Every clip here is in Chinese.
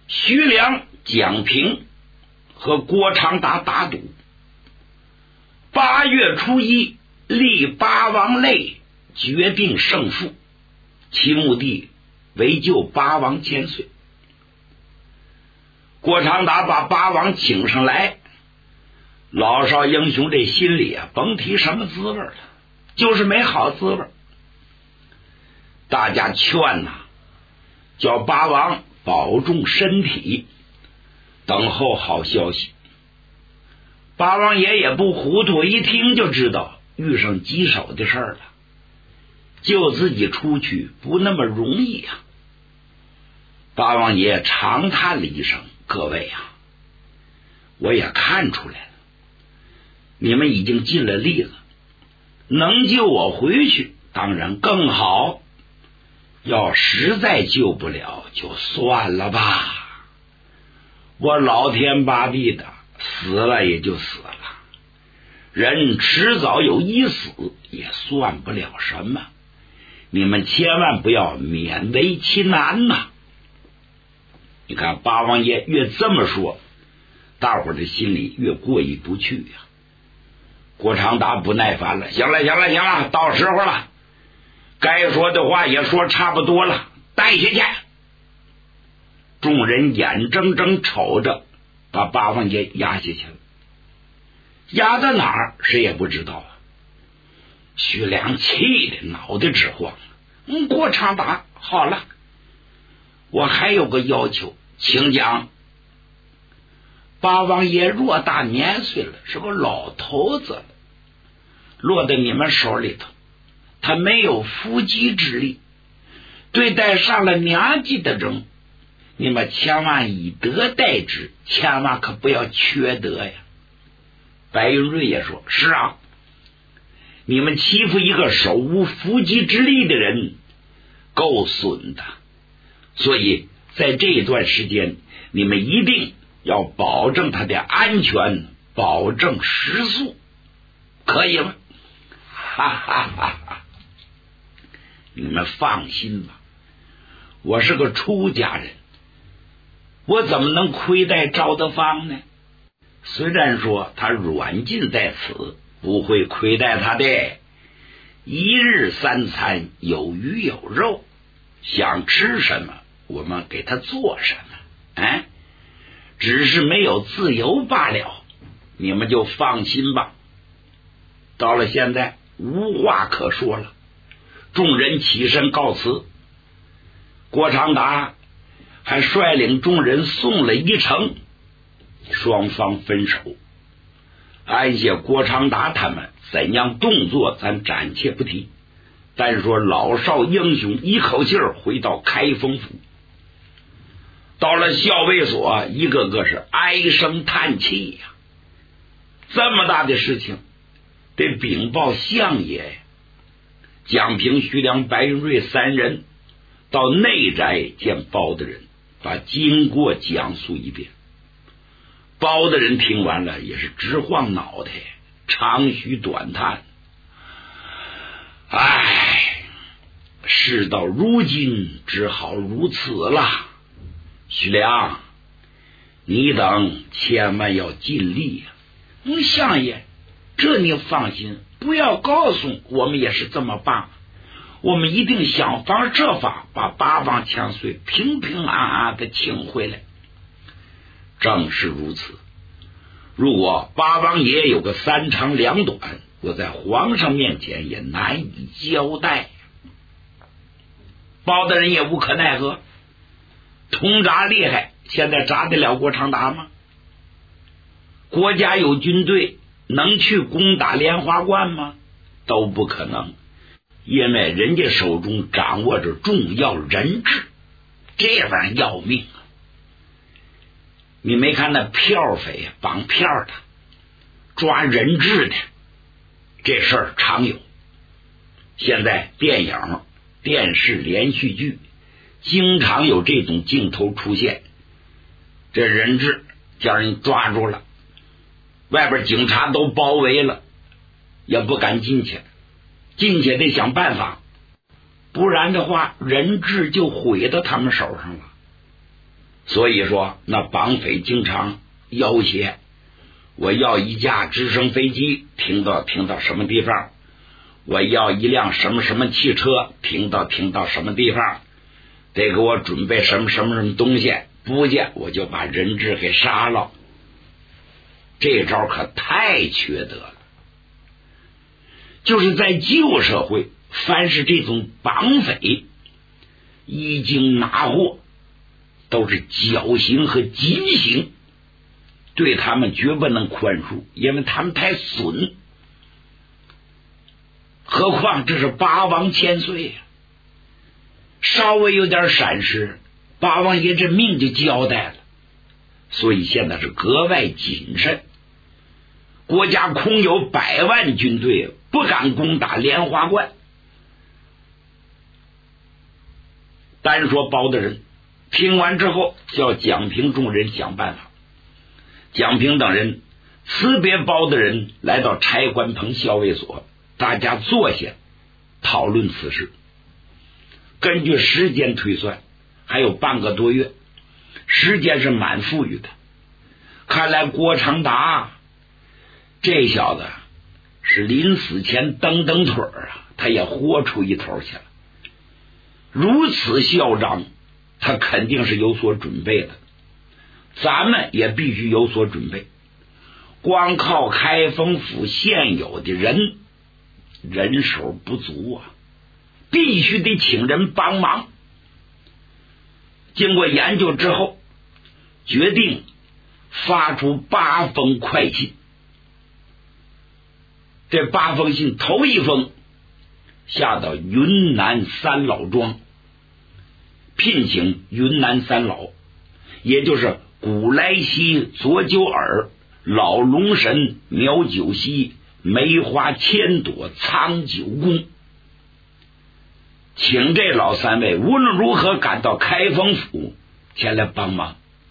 徐良、蒋平和郭长达打赌，8月初1立八王类，决定胜负，其目的为救八王千岁。郭长达把八王请上来，老少英雄这心里甭提什么滋味了，就是没好滋味。大家劝叫八王保重身体，等候好消息。八王爷也不糊涂，一听就知道遇上棘手的事了，救自己出去不那么容易啊。八王爷长叹了一声，各位我也看出来了，你们已经尽了力了，能救我回去当然更好，要实在救不了就算了吧，我老天八地的，死了也就死了，人迟早有一死，也算不了什么，你们千万不要勉为其难呐。你看八王爷越这么说，大伙儿的心里越过意不去呀。郭长达不耐烦了，行了，到时候了，该说的话也说差不多了，带下去。众人眼睁睁瞅着把八王爷压下去了，压到哪儿谁也不知道啊。徐良气的脑袋直晃。郭长达，好了，我还有个要求，请讲。八王爷偌大年岁了，是个老头子了，落在你们手里头，他没有伏击之力，对待上了年纪的人，你们千万以德待之，千万可不要缺德呀。白云瑞也说，是啊，你们欺负一个手无伏击之力的人够损的，所以在这段时间你们一定要保证他的安全，保证食宿，可以吗？哈哈哈哈！你们放心吧，我是个出家人，我怎么能亏待赵德芳呢？虽然说他软禁在此，不会亏待他的，一日三餐有鱼有肉，想吃什么我们给他做什么，只是没有自由罢了，你们就放心吧。到了现在无话可说了，众人起身告辞。郭长达还率领众人送了一程，双方分手。按下郭长达他们怎样动作咱暂且不提，但说老少英雄一口气儿回到开封府。到了校尉所，一个个是唉声叹气呀，这么大的事情得禀报相爷。蒋平、徐良、白云瑞三人到内宅见包大人，把经过讲述一遍。包大人听完了也是直晃脑袋，长吁短叹，事到如今只好如此了。徐良，你等千万要尽力呀。相爷，这你放心，不要告诉我们也是这么办，我们一定想方设法把八王千岁平平安安的请回来。正是如此，如果八王爷有个三长两短，我在皇上面前也难以交代。包大人也无可奈何，通扎厉害，现在扎得了郭长达吗？国家有军队，能去攻打莲花关吗？都不可能，因为人家手中掌握着重要人质，这玩意要命啊！你没看那票匪绑票的，抓人质的，这事儿常有。现在电影、电视连续剧经常有这种镜头出现，这人质叫人抓住了，外边警察都包围了，也不敢进去，进去得想办法，不然的话人质就毁到他们手上了。 所以说那绑匪经常要挟，我要一架直升飞机停到什么地方，我要一辆什么什么汽车停到什么地方，得给我准备什么东西，不见我就把人质给杀了。这招可太缺德了。就是在旧社会，凡是这种绑匪一经拿获，都是绞刑和极刑，对他们绝不能宽恕，因为他们太损。何况这是八王千岁，稍微有点闪失，八王爷这命就交代了。所以现在是格外谨慎，国家空有100万军队，不敢攻打莲花关。单说包大人听完之后，叫蒋平众人想办法。蒋平等人辞别包大人，来到柴官棚校尉所，大家坐下讨论此事。根据时间推算，还有半个多月，时间是蛮富裕的。看来郭长达这小子是临死前蹬腿啊，他也豁出一头去了。如此嚣张，他肯定是有所准备的，咱们也必须有所准备。光靠开封府现有的人手不足啊，必须得请人帮忙。经过研究之后，决定发出8封快信。这8封信头一封下到云南三老庄，聘请云南三老，也就是古来稀、左九耳、老龙神、苗九溪、梅花千朵、苍九公，请这老3位无论如何赶到开封府前来帮忙。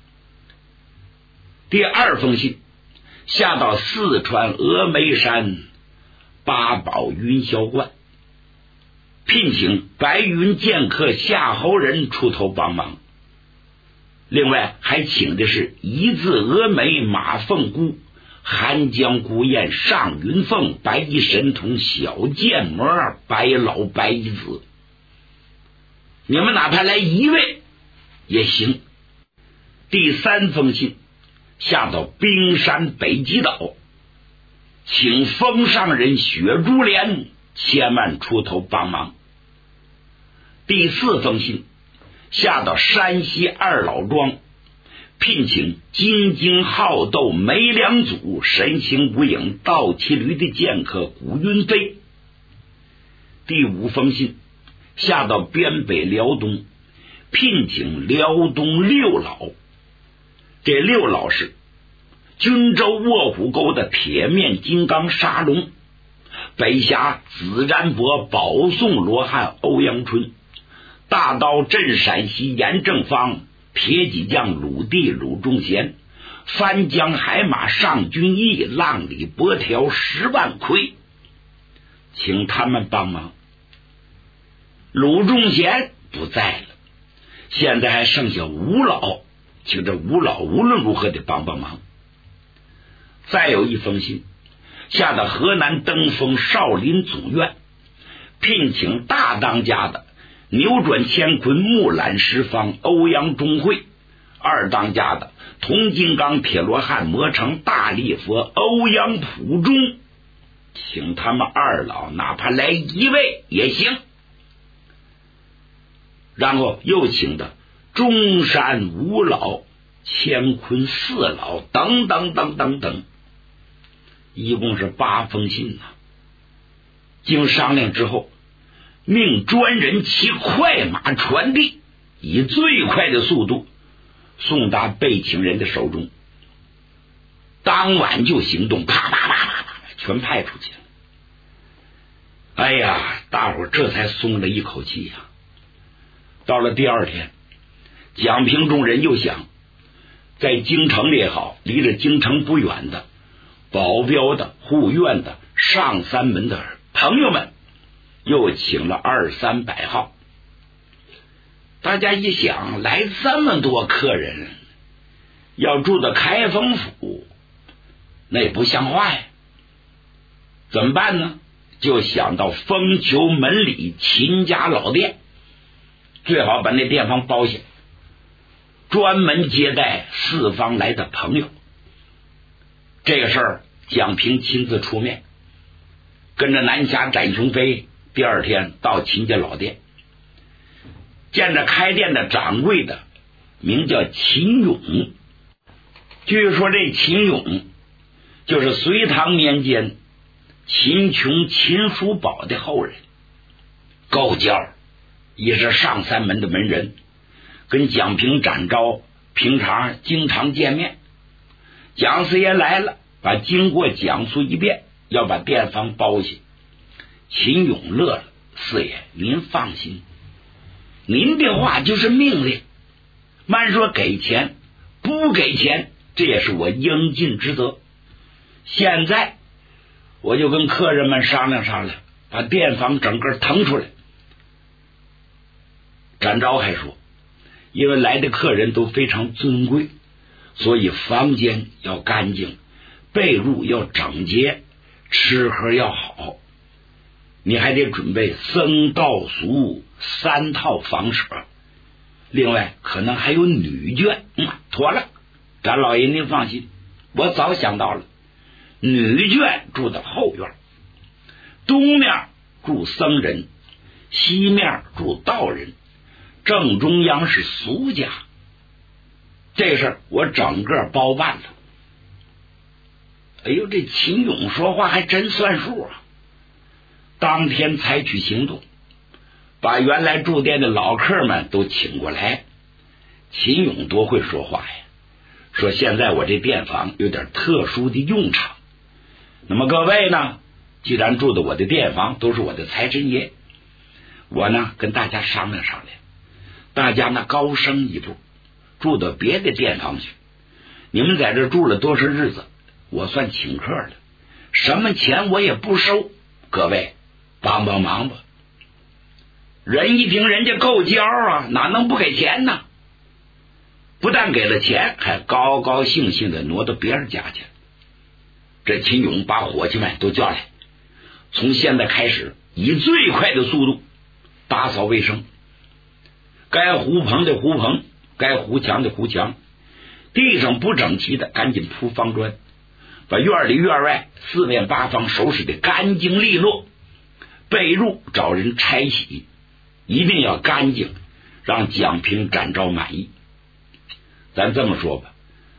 第2封信下到四川峨眉山八宝云霄观，聘请白云剑客夏侯人出头帮忙。另外还请的是一字峨眉马凤姑、寒江孤雁上云凤、白衣神童小剑魔白老白衣子，你们哪怕来1位也行。第3封信下到冰山北极岛，请封上人雪珠莲千万出头帮忙。第4封信下到山西二老庄，聘请金睛好斗梅良祖、神行无影、倒骑驴的剑客古云飞。第5封信下到边北辽东，聘请辽东6老。这6老是军州卧虎沟的铁面金刚沙龙，北峡紫然伯、保宋罗汉欧阳春，大刀镇陕西严正方、铁戟将鲁地鲁仲贤，翻江海马上军义、浪里伯条10万亏，请他们帮忙。鲁仲贤不在了，现在还剩下5老，请这5老无论如何得帮忙。再有一封信下到河南登封少林总院，聘请大当家的扭转乾坤木兰十方欧阳中会，二当家的铜金刚铁罗汉魔城大力佛欧阳普中，请他们2老哪怕来1位也行。然后又请的中山5老、乾坤4老等等，一共是8封信经商量之后，命专人骑快马传递，以最快的速度送达被请人的手中。当晚就行动，啪啪啪啪啪全派出去了。哎呀，大伙这才松了一口气呀。到了第2天，蒋平众人又想，在京城里也好，离着京城不远的保镖的、护院的、上3门的朋友们，又请了200-300号， 大家一想，来这么多客人，要住到开封府，那也不像话呀。怎么办呢？就想到丰丘门里秦家老店，最好把那店房包下，专门接待四方来的朋友。这个事儿蒋平亲自出面，跟着南侠展雄飞第二天到秦家老店，见着开店的掌柜的名叫秦勇。据说这秦勇就是隋唐年间秦琼、秦叔宝的后人，够劲，也是上三门的门人，跟蒋平、展昭平常经常见面。蒋四爷来了，把经过讲述一遍，要把店房包下。秦勇乐了，四爷您放心，您的话就是命令，慢说给钱，不给钱这也是我应尽之责。现在我就跟客人们商量商量，把店房整个腾出来。展昭还说，因为来的客人都非常尊贵，所以房间要干净，被褥要整洁，吃喝要好。你还得准备僧道俗3套房舍，另外可能还有女眷。妥了，展老爷您放心，我早想到了。女眷住到后院，东面住僧人，西面住道人，正中央是俗家。这事儿我整个包办了。哎呦，这秦勇说话还真算数啊！当天采取行动，把原来住店的老客们都请过来。秦勇多会说话呀，说现在我这店房有点特殊的用场，那么各位呢，既然住的我的店房都是我的财神爷，我呢跟大家商量商量，大家呢高升一步，住到别的店房去。你们在这住了多少日子，我算请客了，什么钱我也不收，各位帮帮忙吧。人一听人家够交啊，哪能不给钱呢？不但给了钱，还高高兴兴的挪到别人家去了。这秦勇把伙计们都叫来，从现在开始以最快的速度打扫卫生，该糊棚的糊棚，该糊墙的糊墙，地上不整齐的赶紧铺方砖，把院里院外四面八方收拾的干净利落，被褥找人拆洗，一定要干净，让蒋平、展昭满意。咱这么说吧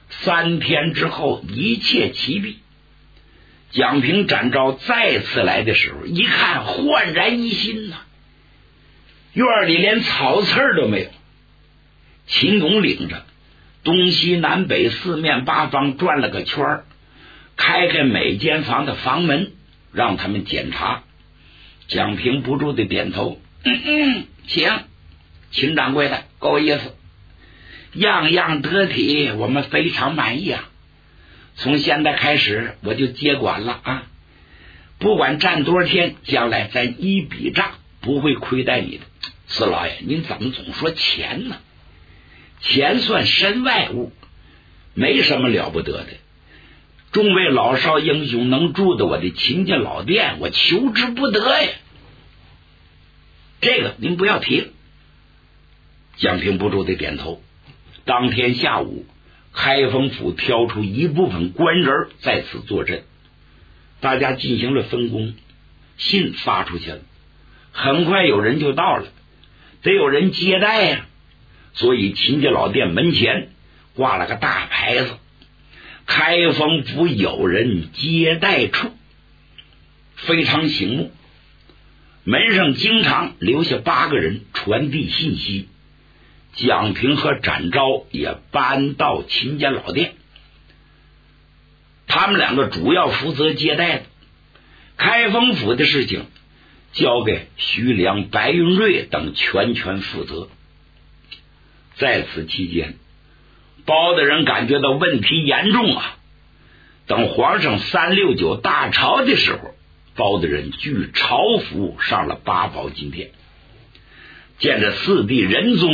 ，3天之后一切齐毕。蒋平、展昭再次来的时候，一看焕然一新呐，院里连草刺都没有。秦勇领着东西南北四面八方转了个圈，开开每间房的房门，让他们检查。蒋平不住的点头，请秦掌柜的够意思，样样得体，我们非常满意啊。从现在开始我就接管了啊，不管站多少天，将来咱一笔账不会亏待你的。四老爷您怎么总说钱呢？钱算身外物，没什么了不得的。众位老少英雄能住的我的秦家老店，我求之不得呀。这个您不要提了。蒋平不住的点头。当天下午，开封府挑出一部分官人在此坐镇，大家进行了分工，信发出去了，很快有人就到了，得有人接待呀。所以秦家老店门前挂了个大牌子，开封府有人接待处，非常醒目。门上经常留下8个人传递信息。蒋平和展昭也搬到秦家老店，他们2个主要负责接待的，开封府的事情交给徐良、白云瑞等全权负责。在此期间，包大人感觉到问题严重啊。等皇上369大朝的时候，包大人据朝服上了8宝金殿，见着4弟仁宗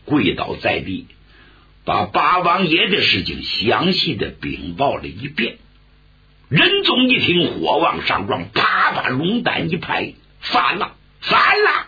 跪倒在地，把八王爷的事情详细的禀报了一遍。仁宗一听，火往上撞，啪把龙胆一拍，反了，反了！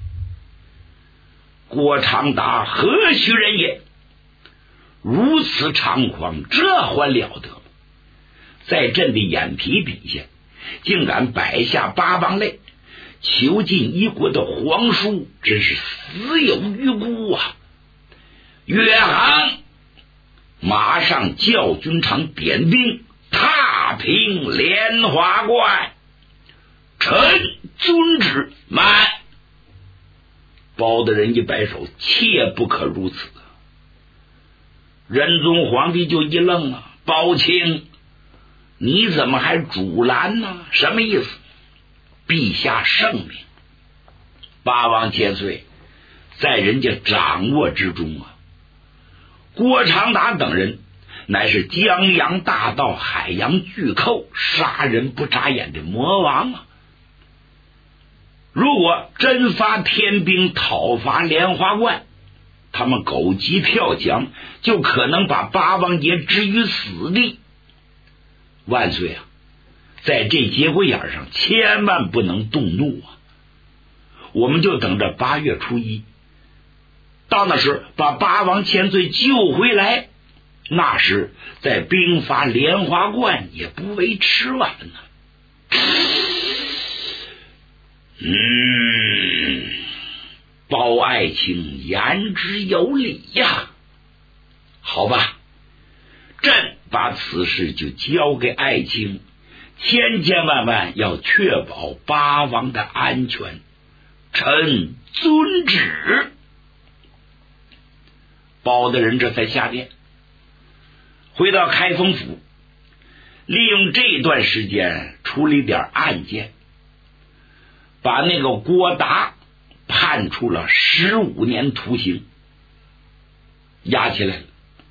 郭长达何许人也？如此猖狂，这还了得吗？在朕的眼皮底下，竟敢摆下八王类，囚禁一国的皇叔，真是死有余辜啊！岳航，马上叫军长点兵，踏平莲花关。臣遵旨。慢！包大人一摆手，切不可如此。仁宗皇帝就一愣啊，包青，你怎么还阻拦呢？什么意思？陛下圣明，八王千岁在人家掌握之中啊。郭长达等人乃是江洋大盗，海洋巨寇，杀人不眨眼的魔王啊！如果真发天兵讨伐莲花关，他们狗急跳墙，就可能把八王爷置于死地。万岁啊，在这节骨眼上千万不能动怒啊！我们就等着8月初1，到那时把八王千岁救回来，那时再兵发莲花关也不为迟晚呢。包爱卿言之有理呀。好吧，朕把此事就交给爱卿，千千万万要确保八王的安全。臣遵旨。包大人这才下殿，回到开封府，利用这段时间处理点案件，把那个郭达判处了15年徒刑，押起来了。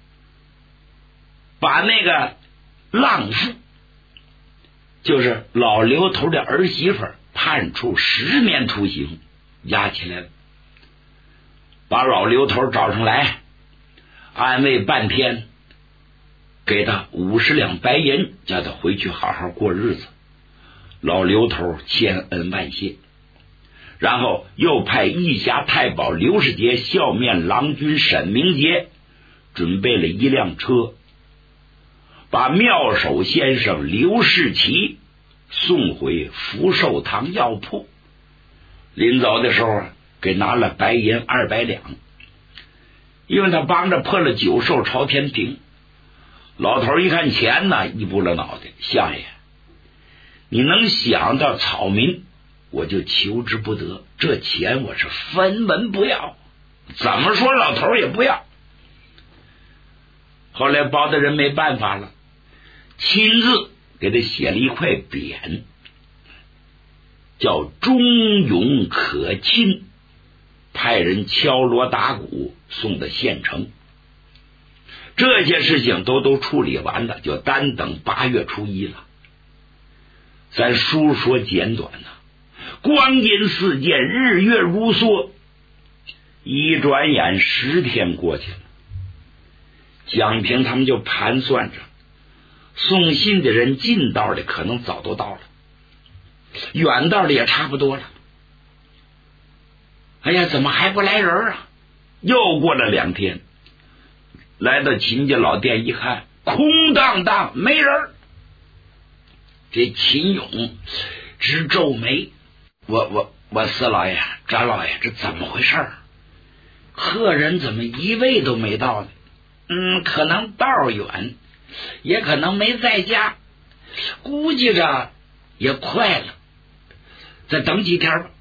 把那个浪妇，就是老刘头的儿媳妇，判处10年徒刑，押起来了。把老刘头找上来，安慰半天，给他50两白银，叫他回去好好过日子。老刘头千恩万谢，然后又派义侠太保刘世杰、笑面郎君沈明杰准备了一辆车，把妙手先生刘世奇送回福寿堂药铺。临走的时候给拿了白银200两，因为他帮着破了9寿朝天庭。老头一看钱呢，一拨了脑袋，相爷，你能想到草民，我就求之不得，这钱我是分文不要，怎么说老头也不要。后来包大人没办法了，亲自给他写了一块匾，叫忠勇可亲，派人敲锣打鼓送到县城。这些事情都处理完了，就单等8月初1了。咱书说简短呐，光阴似箭，日月如梭，一转眼10天过去了。蒋平他们就盘算着，送信的人近道的可能早都到了，远道的也差不多了。哎呀，怎么还不来人啊？又过了2天，来到秦家老店一看，空荡荡，没人。这秦勇直皱眉，我四老爷、张老爷，这怎么回事？客人怎么一位都没到呢？可能道远，也可能没在家，估计着也快了，再等几天吧。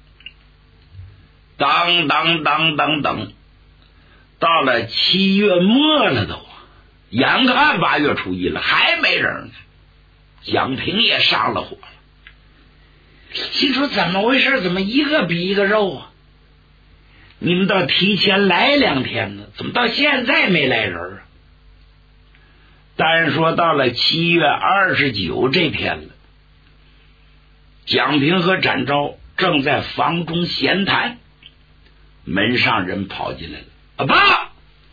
等，到了7月末了都，眼看8月初1了，还没人呢。蒋平也上了火了，心说怎么回事？怎么一个比一个肉啊？你们倒提前来2天呢，怎么到现在没来人啊？单说到了7月29这天了，蒋平和展昭正在房中闲谈，门上人跑进来了， 报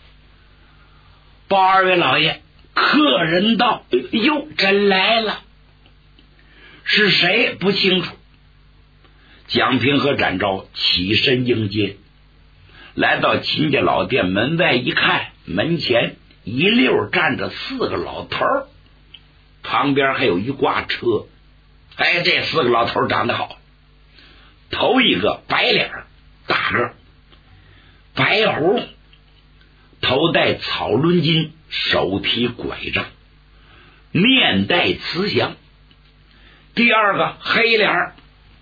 二位老爷，客人到。哟，真来了，是谁不清楚。蒋平和展昭起身迎接，来到秦家老店门外一看，门前一溜站着4个老头，旁边还有一挂车。这4个老头长得好，头一个白脸大个，白胡，头戴草纶巾，手提拐杖，面带慈祥。第二个黑脸，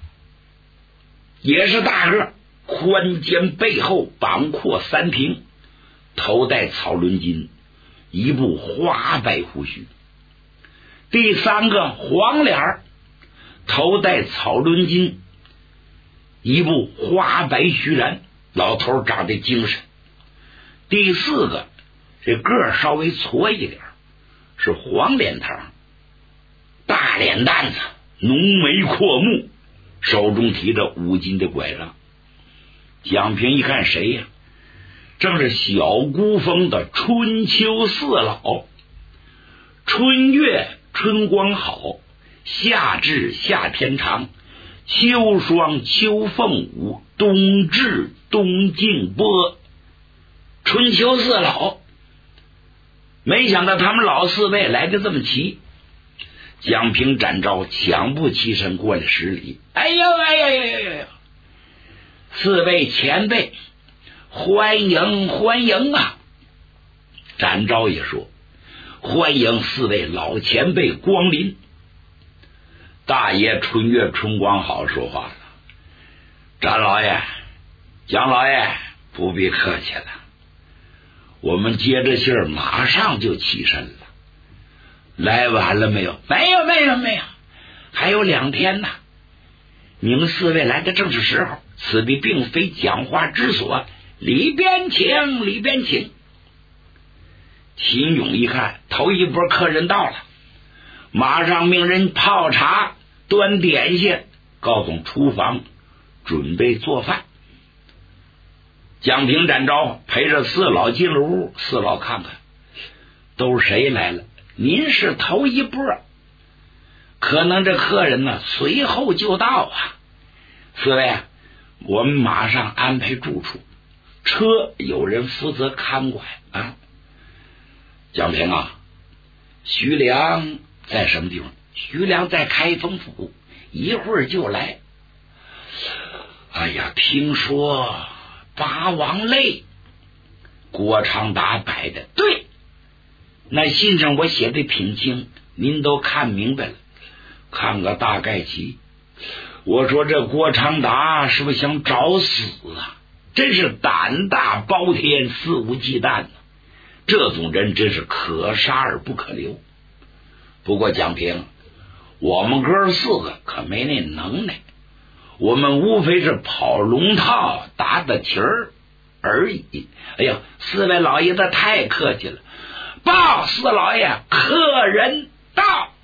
也是大个，宽肩背后，膀阔3庭，头戴草纶巾，一部花白胡须。第三个黄脸，头戴草纶巾，一部花白须髯，老头长得精神。第4个这个儿稍微矬一点，是黄脸膛，大脸蛋子，浓眉阔目，手中提着5斤的拐杖。蒋平一看谁呀？正是小孤峰的春秋4老。春月春光好，夏至夏天长，秋霜秋凤舞，冬至冬静波。春秋4老，没想到他们老4位来的这么齐。蒋平展昭抢步起身过来施礼。哎呦，4位前辈，欢迎欢迎啊！展昭也说，欢迎4位老前辈光临。大爷春月春光好说话了，展老爷蒋老爷不必客气了，我们接着信儿马上就起身了。来晚了没有？没有，还有2天呢。你们4位来的正是时候，此地并非讲话之所，里边请，里边请。秦勇一看头一波客人到了，马上命人泡茶端点心，告诉厨房准备做饭。蒋平展昭陪着4老进了屋，4老看看都是谁来了，您是头一波，可能这客人呢随后就到啊。4位，我们马上安排住处，车有人负责看管啊。蒋平啊，徐良在什么地方？徐良在开封府，一会儿就来。哎呀，听说八王泪郭长达摆的，对，那信上我写的挺清，您都看明白了，看个大概齐。我说这郭长达是不是想找死啊？真是胆大包天，肆无忌惮呢。这种人真是可杀而不可留。不过蒋平，我们哥4个可没那能耐，我们无非是跑龙套打打题儿而已。哎呀，4位老爷子太客气了。报4老爷，客人到。